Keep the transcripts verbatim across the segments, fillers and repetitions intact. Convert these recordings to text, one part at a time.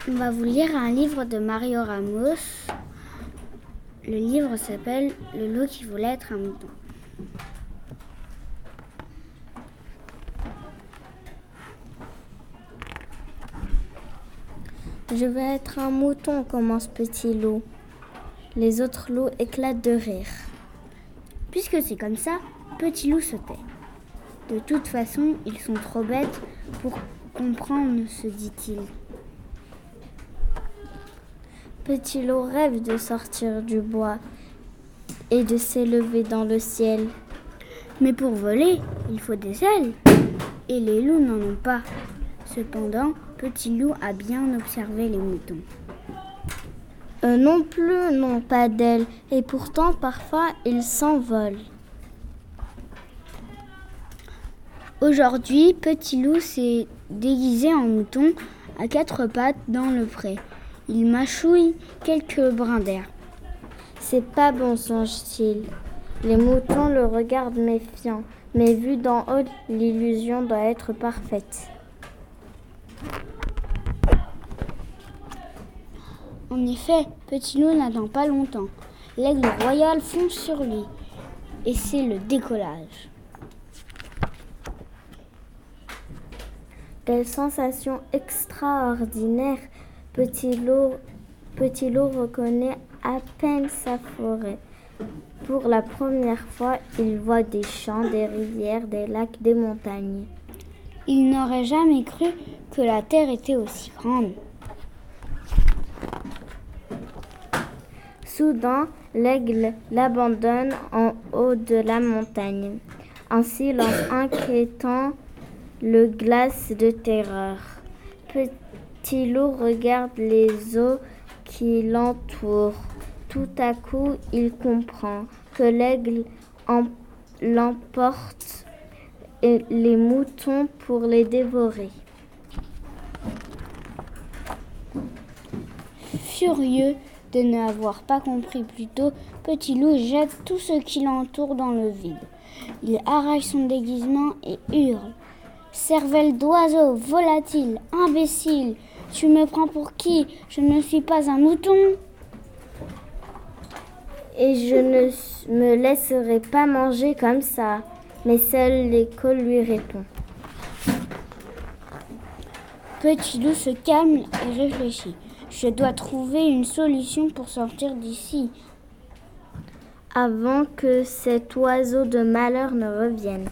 On va vous lire un livre de Mario Ramos. Le livre s'appelle « Le loup qui voulait être un mouton ». Je veux être un mouton, commence Petit Loup. Les autres loups éclatent de rire. Puisque c'est comme ça, Petit Loup se tait. De toute façon, ils sont trop bêtes pour comprendre, se dit-il. Petit Loup rêve de sortir du bois et de s'élever dans le ciel. Mais pour voler, il faut des ailes. Et les loups n'en ont pas. Cependant, Petit Loup a bien observé les moutons. Eux non plus n'ont pas d'ailes, et pourtant parfois ils s'envolent. Aujourd'hui, Petit Loup s'est déguisé en mouton à quatre pattes dans le pré. Il mâchouille quelques brins d'air. C'est pas bon, songe-t-il. Les moutons le regardent méfiant, mais vu d'en haut, l'illusion doit être parfaite. En effet, Petit Loup n'attend pas longtemps. L'aigle royal fonce sur lui. Et c'est le décollage. Quelle sensation extraordinaire! Petit Loup, Petit Loup reconnaît à peine sa forêt. Pour la première fois, il voit des champs, des rivières, des lacs, des montagnes. Il n'aurait jamais cru que la terre était aussi grande. Soudain, l'aigle l'abandonne en haut de la montagne. Un silence inquiétant le glace de terreur. Petit Loup regarde les eaux qui l'entourent. Tout à coup, il comprend que l'aigle l'emporte et les moutons pour les dévorer. Furieux de n'avoir pas compris plus tôt, Petit Loup jette tout ce qui l'entoure dans le vide. Il arrache son déguisement et hurle. « Cervelle d'oiseau, volatile, imbécile, tu me prends pour qui? Je ne suis pas un mouton !» Et je ne me laisserai pas manger comme ça. Mais seul l'écho lui répond. Petit Loup se calme et réfléchit. Je dois trouver une solution pour sortir d'ici. Avant que cet oiseau de malheur ne revienne.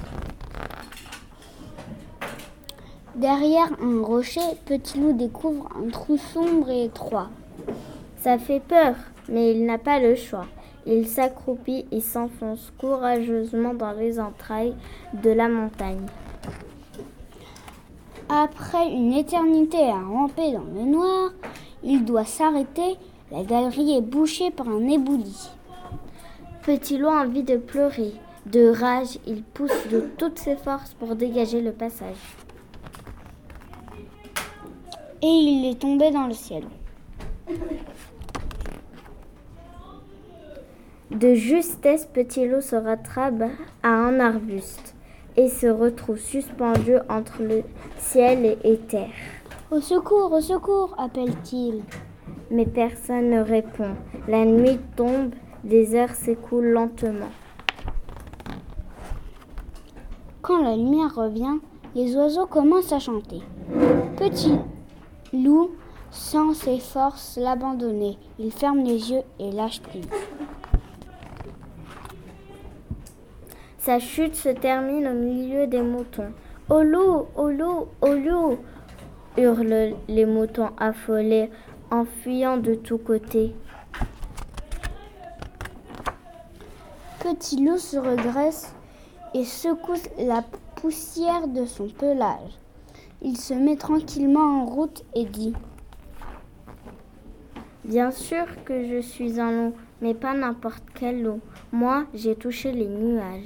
Derrière un rocher, Petit Loup découvre un trou sombre et étroit. Ça fait peur, mais il n'a pas le choix. Il s'accroupit et s'enfonce courageusement dans les entrailles de la montagne. Après une éternité à ramper dans le noir, il doit s'arrêter. La galerie est bouchée par un éboulis. Petit Loup a envie de pleurer. De rage, il pousse de toutes ses forces pour dégager le passage. Et il est tombé dans le ciel. De justesse, Petit Loup se rattrape à un arbuste et se retrouve suspendu entre le ciel et terre. « Au secours, au secours !» appelle-t-il. Mais personne ne répond. La nuit tombe, des heures s'écoulent lentement. Quand la lumière revient, les oiseaux commencent à chanter. Petit Loup sent ses forces l'abandonner. Il ferme les yeux et lâche prise. Sa chute se termine au milieu des moutons. « Au loup, au loup, au loup !» hurlent les moutons affolés en fuyant de tous côtés. Petit Loup se redresse et secoue la poussière de son pelage. Il se met tranquillement en route et dit « Bien sûr que je suis un loup, mais pas n'importe quel loup. Moi, j'ai touché les nuages. »